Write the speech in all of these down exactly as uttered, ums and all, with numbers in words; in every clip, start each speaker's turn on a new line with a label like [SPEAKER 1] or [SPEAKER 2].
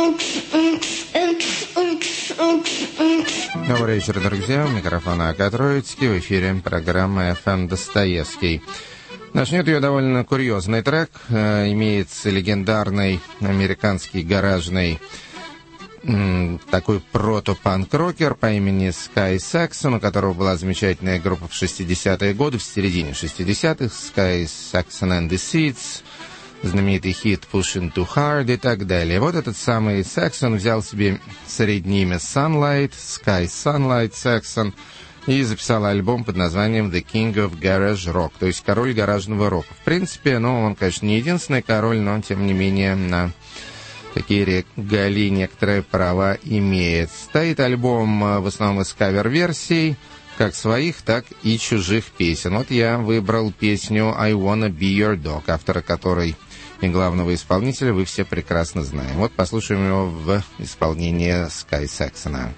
[SPEAKER 1] Добрый вечер, друзья. У микрофона Ака Троицкий. В эфире программа эф эм Достоевский. Начнет ее довольно курьезный трек. Имеется легендарный американский гаражный такой прото-панк-рокер по имени Sky Saxon, у которого была замечательная группа в шестидесятые годы, в середине шестидесятых, Sky Saxon and the Seeds, знаменитый хит Pushing Too Hard и так далее. Вот этот самый Saxon взял себе среднее имя Sunlight, Sky Sunlight Saxon, и записал альбом под названием The King of Garage Rock, то есть король гаражного рока. В принципе, ну, он, конечно, не единственный король, но, тем не менее, на такие регалии некоторые права имеет. Стоит альбом в основном из кавер-версий, как своих, так и чужих песен. Вот я выбрал песню I Wanna Be Your Dog, автора которой и главного исполнителя вы все прекрасно знаете. Вот послушаем его в исполнении Sky Saxon.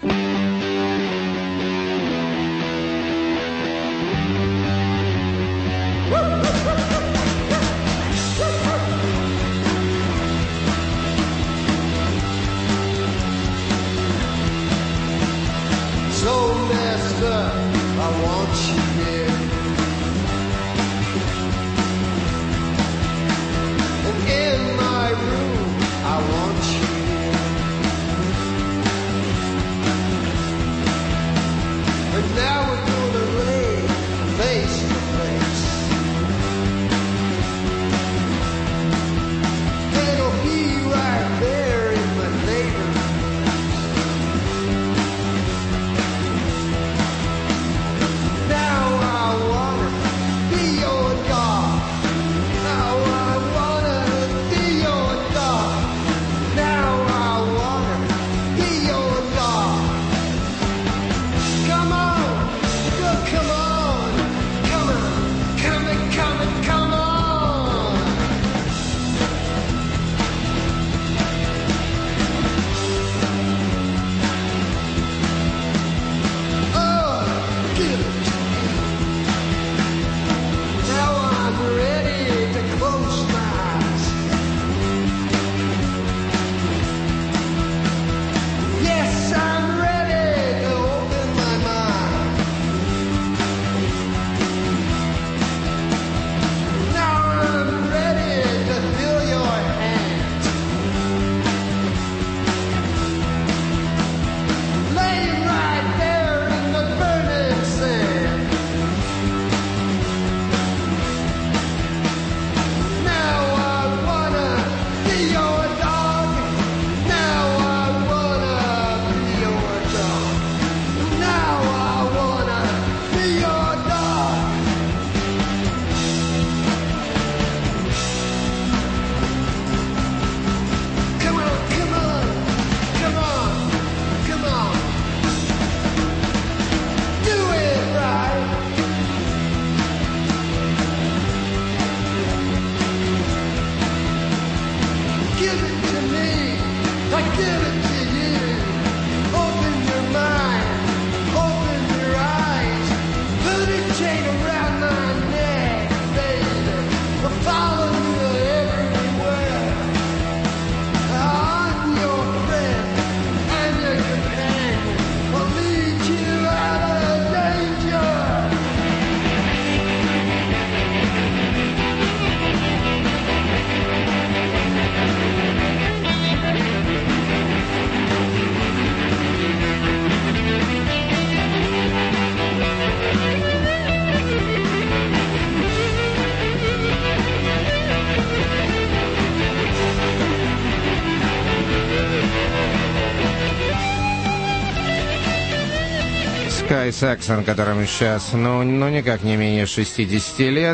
[SPEAKER 1] Sky Saxon, которому сейчас, ну, ну, никак не менее шестидесяти лет,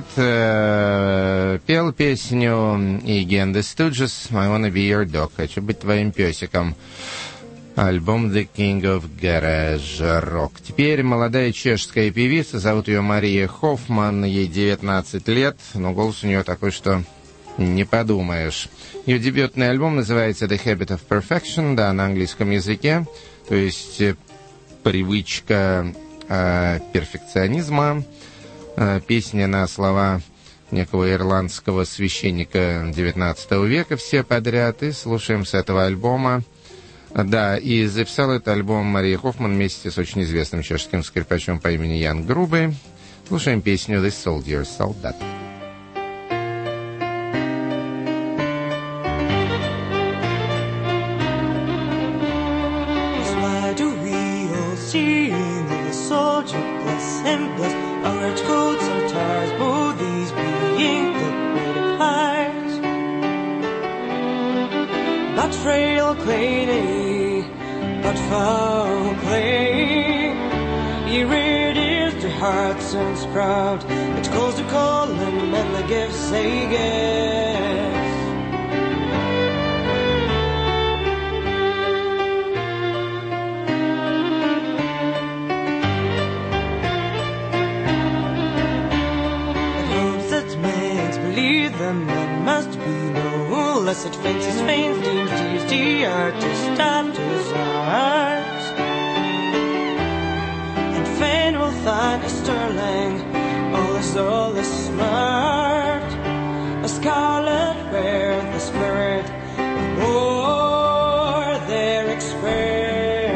[SPEAKER 1] э, пел песню Iggy and the Stooges I Wanna Be Your Dog, хочу быть твоим песиком. Альбом The King of Garage Rock. Теперь молодая чешская певица, зовут ее Мария Хоффман, ей девятнадцать лет, но голос у нее такой, что не подумаешь. Ее дебютный альбом называется The Habit of Perfection, да, на английском языке, то есть привычка э, перфекционизма, э, песня на слова некого ирландского священника девятнадцатого века, все подряд, и слушаем с этого альбома Да, и записал этот альбом Мария Хоффман вместе с очень известным чешским скрипачом по имени Ян Грубе. Слушаем песню «The Soldier», «Солдат».
[SPEAKER 2] Frail clay, but foul clay. He reared to hearts and sprout. It calls to call him, and the gifts they give. It hopes that makes believe them that must be no less. It faints his faint dreams. The artist after art, and fain will find a sterling, all is all is smart, a scarlet where the spirit or their experience.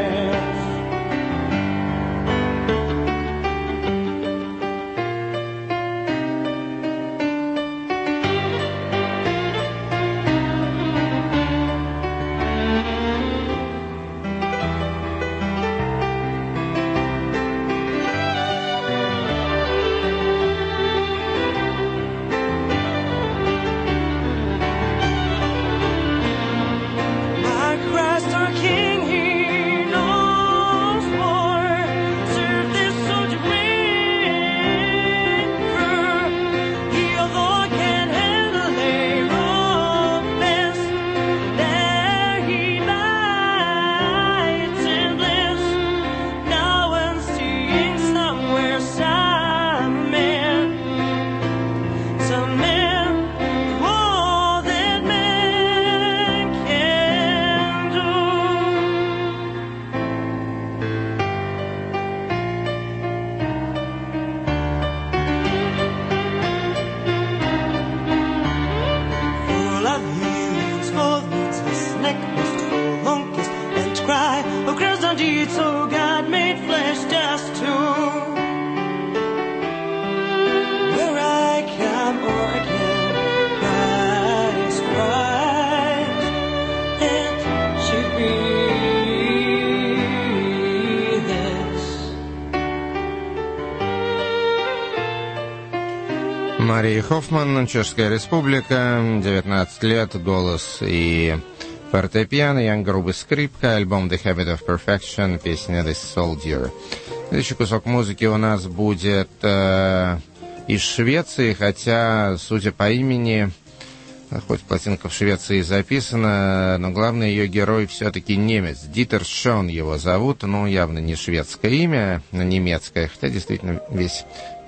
[SPEAKER 1] Мария Хоффман, Чешская Республика, девятнадцать лет, голос и фортепиано, Ян Грубе скрипка, альбом The Habit of Perfection, песня The Soldier. Следующий кусок музыки у нас будет э, из Швеции, хотя, судя по имени, хоть пластинка в Швеции записана, но главный ее герой все-таки немец. Дитер Шон его зовут, но явно не шведское имя, а немецкое, хотя действительно весь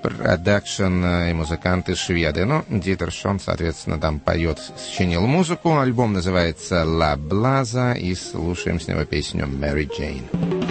[SPEAKER 1] продакшн и музыканты шведы. Но Дитер Шон, соответственно, там поет, сочинил музыку. Альбом называется «Ла Блаза», и слушаем с него песню «Мэри Джейн».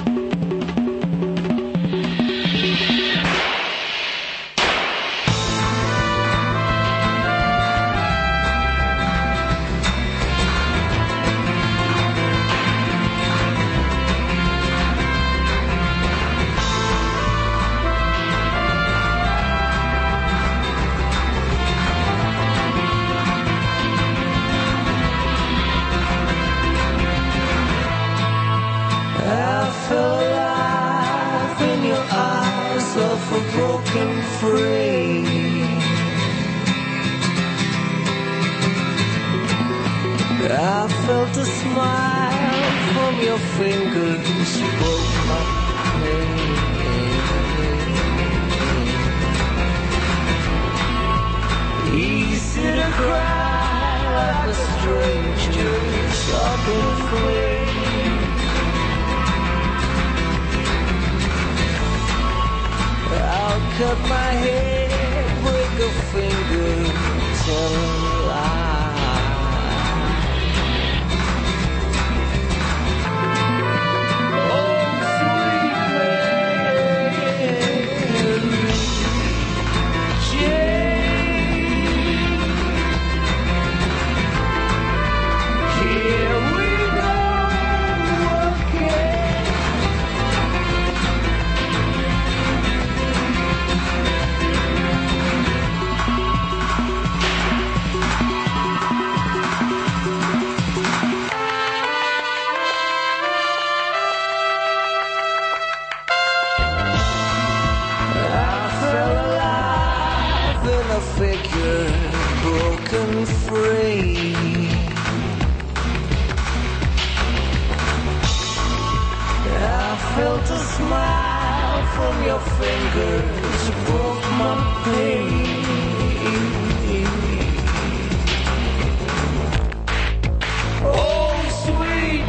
[SPEAKER 2] Cut my head, break a finger, tell a lie. Oh, sweet Mary Jane, here we go. felt a smile from your fingers above my pain. Oh, sweet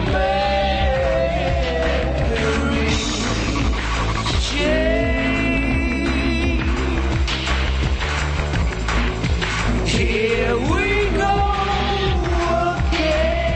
[SPEAKER 2] Mary Jane, here we go again.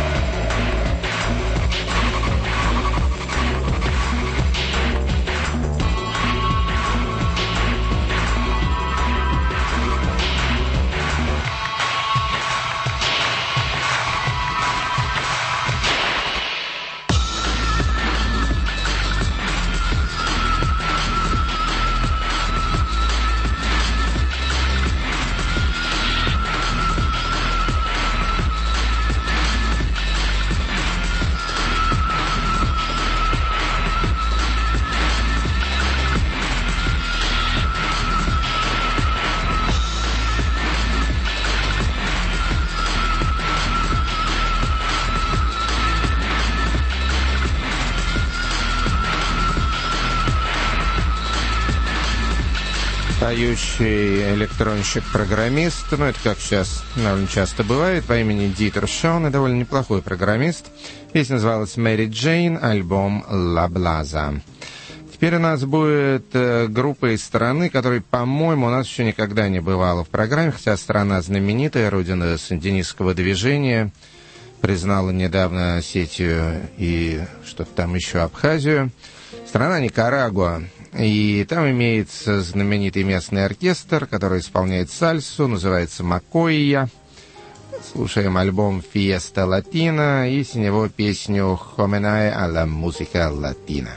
[SPEAKER 1] Поющий электронщик-программист, ну это как сейчас довольно часто бывает, по имени Дитер Шон, и довольно неплохой программист. Песня называлась «Мэри Джейн», альбом «Ла Блаза». Теперь у нас будет э, группа из страны, которой, по-моему, у нас еще никогда не бывало в программе, хотя страна знаменитая, родина сандинистского движения, признала недавно Осетию и что-то там еще, Абхазию. Страна Никарагуа. И там имеется знаменитый местный оркестр, который исполняет сальсу, называется «Макойя». Слушаем альбом «Fiesta Latina» и с него песню «Homenaje a la música latina».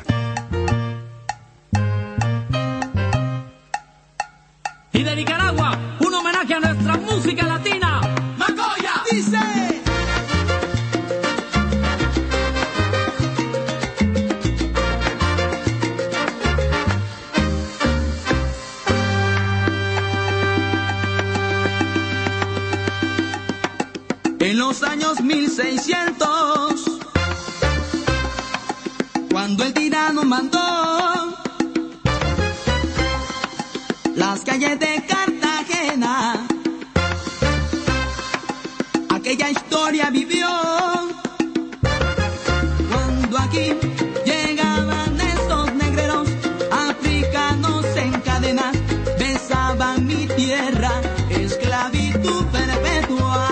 [SPEAKER 3] Y de Nicaragua, un homenaje a nuestra música latina. ¡Macoya! ¡Dice! En los años mil seiscientos, cuando el tirano mandó las calles de Cartagena, aquella historia vivió cuando aquí llegaban estos negreros africanos en cadenas, besaban mi tierra, esclavitud perpetua.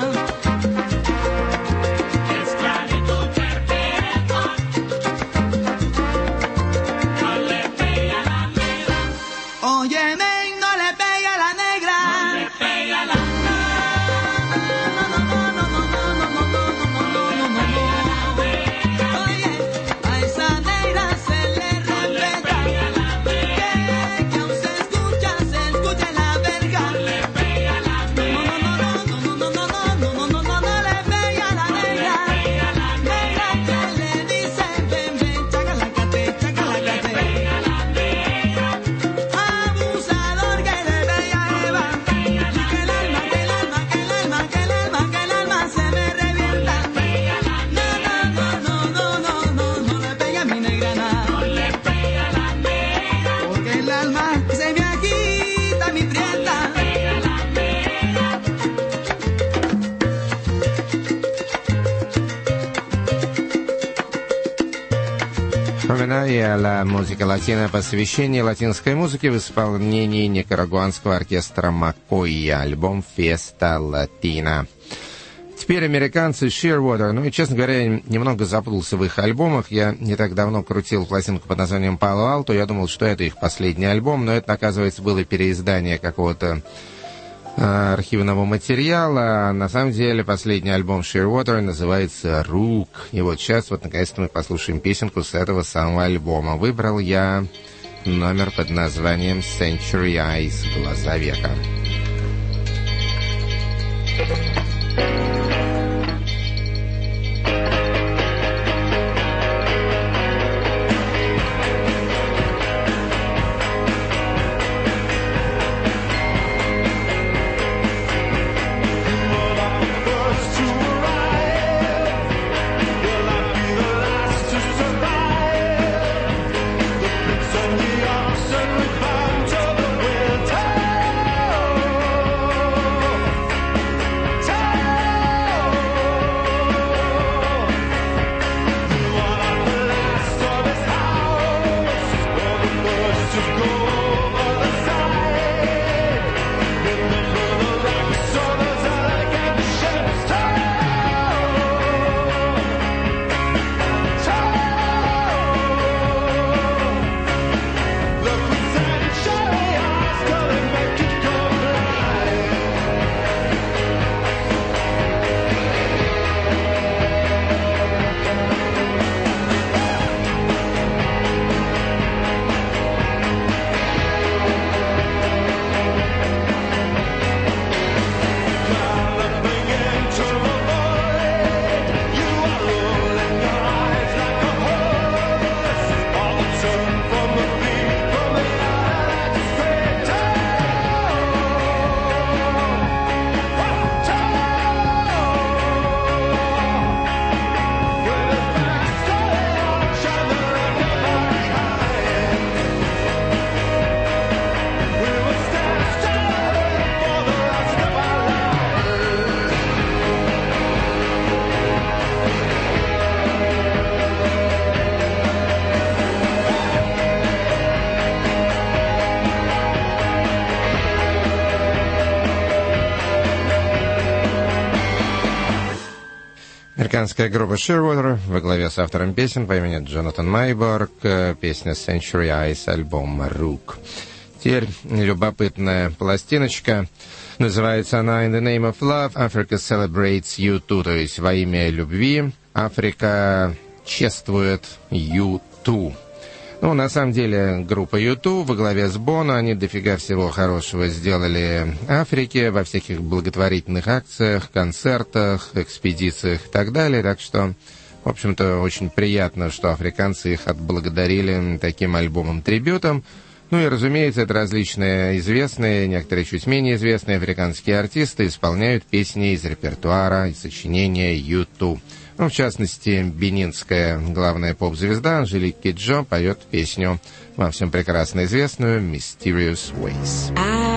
[SPEAKER 1] «Homenaje a la música latina», посвящение латинской музыке в исполнении никарагуанского оркестра «Макойя», альбом «Fiesta Latina». Теперь американцы Shearwater. Ну и, честно говоря, я немного запутался в их альбомах. Я не так давно крутил пластинку под названием «Palo Alto». Я думал, что это их последний альбом, но это, оказывается, было переиздание какого-то э, архивного материала. На самом деле, последний альбом Shearwater называется «Рук». И вот сейчас, вот, наконец-то, мы послушаем песенку с этого самого альбома. Выбрал я номер под названием «Century Eyes», «Глаза века».
[SPEAKER 4] Will I be the last to survive?
[SPEAKER 1] Американская группа Shearwater во главе с автором песен по имени Джонатан Майборг, песня Century Eyes, альбом «Рук». Теперь любопытная пластиночка. Называется она In the Name of Love, Africa Celebrates ю ту, то есть во имя любви Африка чествует ю ту. Ну, на самом деле, группа ю ту во главе с Боно, они дофига всего хорошего сделали Африке во всяких благотворительных акциях, концертах, экспедициях и так далее. Так что, в общем-то, очень приятно, что африканцы их отблагодарили таким альбомом-трибютом. Ну и, разумеется, это различные известные, некоторые чуть менее известные африканские артисты исполняют песни из репертуара и сочинения ю ту. Ну, в частности, бенинская главная поп-звезда Анжелик Киджо поет песню вам всем прекрасно известную «Mysterious Ways».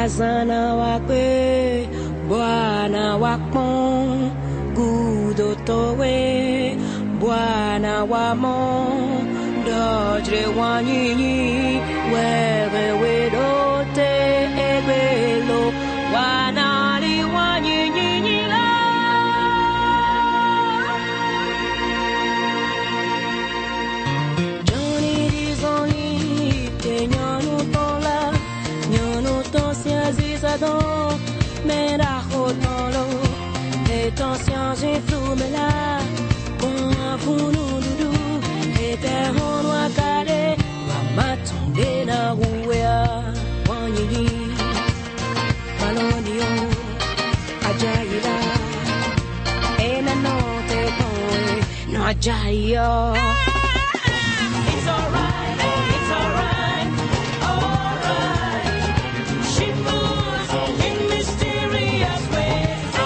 [SPEAKER 2] Attention, j'ai flou, mais là, qu'on pour nous doudou, et t'es en noir calé, va m'attendre na rouéa, wanyini, malonio, ajaïla, et maintenant t'es con, no ajaïa. It's alright, it's alright, alright, she moves in mysterious ways.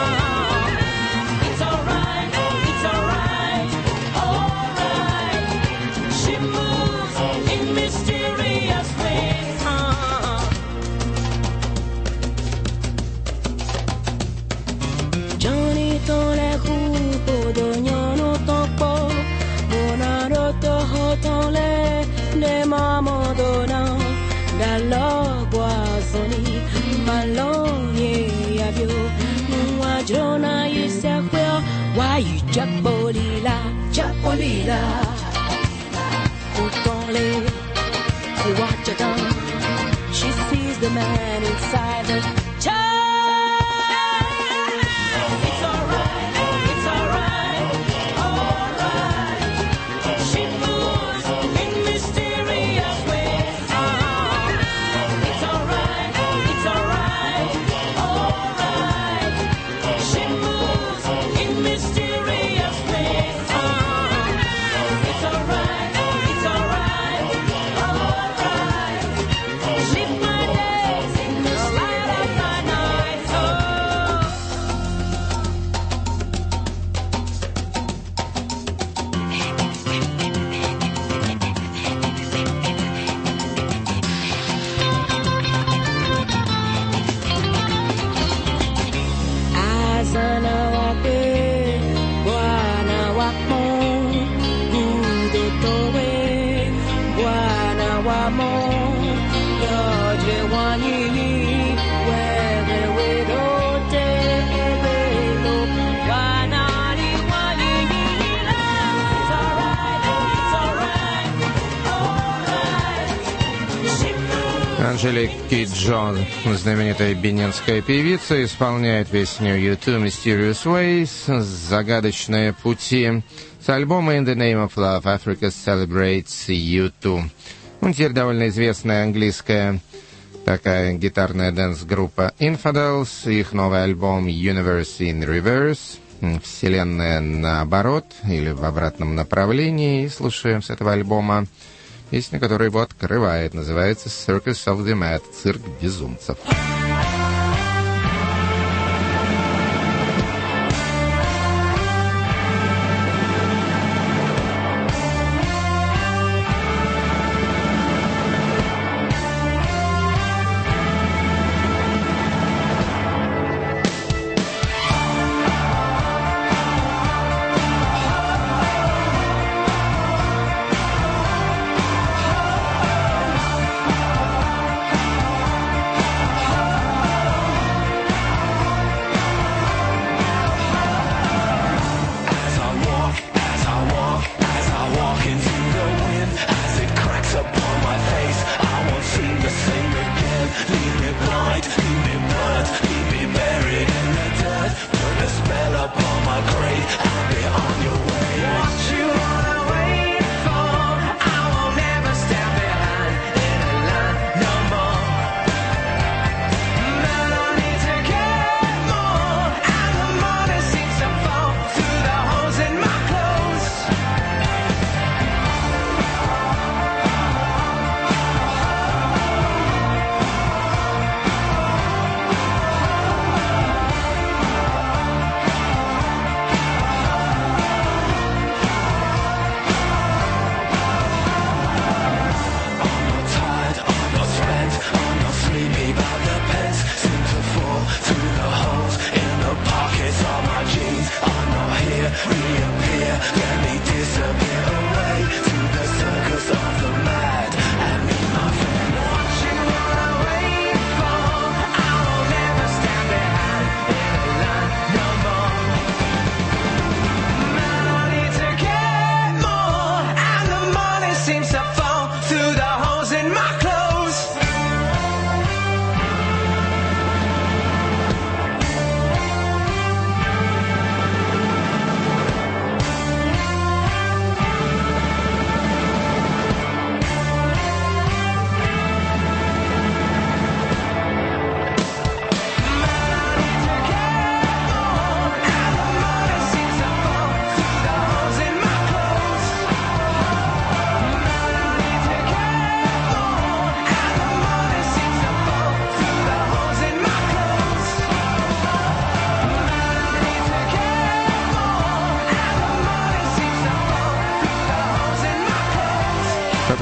[SPEAKER 2] Dalla boisoni malonye yabio mwa jona yisakwa why you japolila japolila utole watch it down she sees the man inside the child. It's alright, it's alright, alright, she moves in mysterious ways.
[SPEAKER 1] Анжелик Киджо, знаменитая бенинская певица, исполняет песню ю ту «Mysterious Ways», «Загадочные пути», с альбома «In the Name of Love, Africa Celebrates ю ту». Ну, теперь довольно известная английская такая гитарная дэнс-группа Infidels, их новый альбом «Universe in Reverse», «Вселенная наоборот» или в обратном направлении. И слушаем с этого альбома песня, которая его открывает, называется «Circus of the Mad», «Цирк безумцев».
[SPEAKER 2] Oh,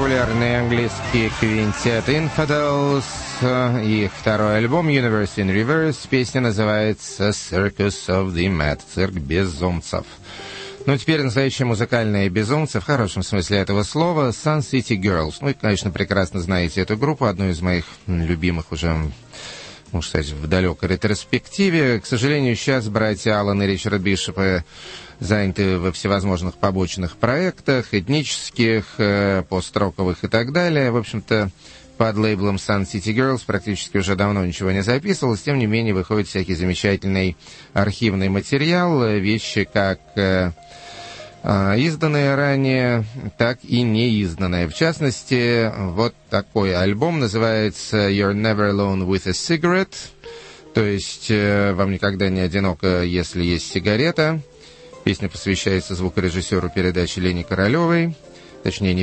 [SPEAKER 1] популярный английский квинтет Infidels. Их второй альбом Universe in Reverse. Песня называется Circus of the Mad. Цирк безумцев. Ну, теперь настоящие музыкальные безумцы, в хорошем смысле этого слова, Sun City Girls. Ну, и, конечно, прекрасно знаете эту группу, одну из моих любимых уже, можно сказать, в далекой ретроспективе. К сожалению, сейчас братья Аллан и Ричард Бишопы заняты во всевозможных побочных проектах, этнических, пост-роковых и так далее. В общем-то, под лейблом Sun City Girls практически уже давно ничего не записывалось. Тем не менее, выходит всякий замечательный архивный материал, вещи как э, э, изданные ранее, так и неизданные. В частности, вот такой альбом называется You're Never Alone with a Cigarette, то есть э, вам никогда не одиноко, если есть сигарета. Песня посвящается звукорежиссеру передачи Лене Королевой, точнее, не